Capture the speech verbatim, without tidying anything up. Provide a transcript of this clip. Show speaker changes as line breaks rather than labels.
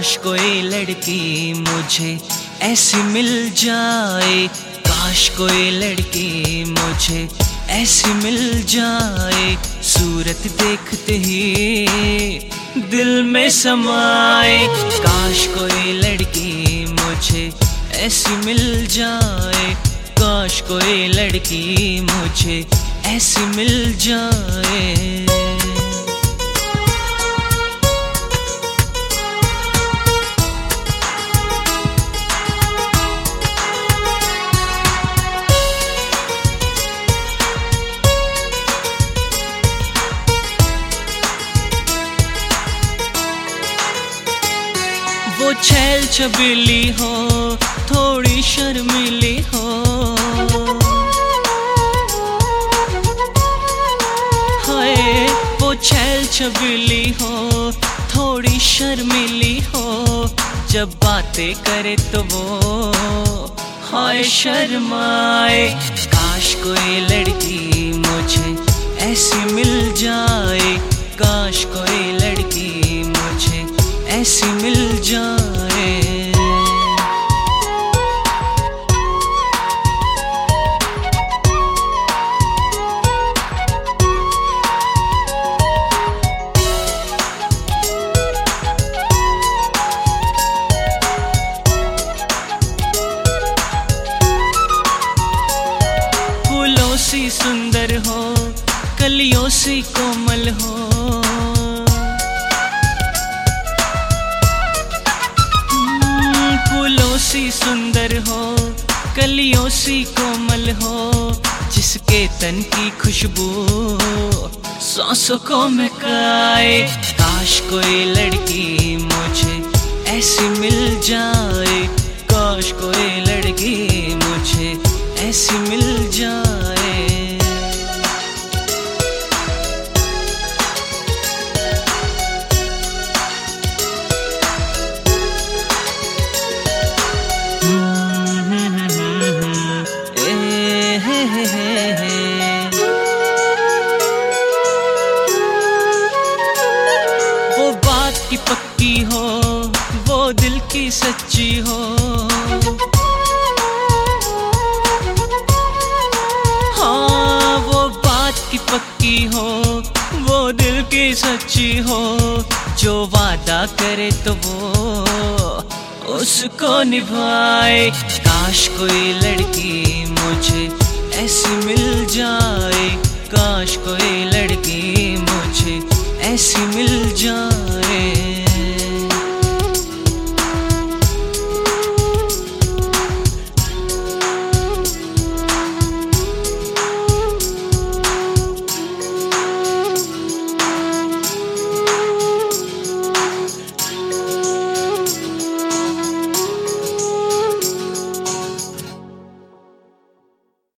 काश कोई लड़की मुझे ऐसी मिल जाए, काश कोई लड़की मुझे ऐसी मिल जाए, सूरत देखते ही दिल में समाए। काश कोई लड़की मुझे ऐसी मिल जाए, काश कोई लड़की मुझे ऐसी मिल जाए। वो छैल छबीली हो, थोड़ी शर्मीली हो, हाय वो छैल छबीली हो, थोड़ी शर्मीली हो, जब बातें करे तो वो हाय शर्माए। काश कोई लड़की मुझे ऐसी मिल जाए, काश कोई लड़की मुझे ऐसी मिल जाए। फूलों सी सुंदर हो, कलियों सी कोमल हो, फूलों सी सुंदर हो, कलियों सी कोमल हो, जिसके तन की खुशबू सांसों को महकाए। काश कोई लड़की मुझे ऐसी मिल जाए, काश कोई लड़की मुझे ऐसी मिल जाए। वो बात की पक्की हो, वो दिल की सच्ची हो, हाँ वो बात की पक्की हो, वो दिल की सच्ची हो, जो वादा करे तो वो उसको निभाए। काश कोई लड़की मुझे ऐसी मिल जाए, काश कोई लड़की मुझे ऐसी मिल जाए।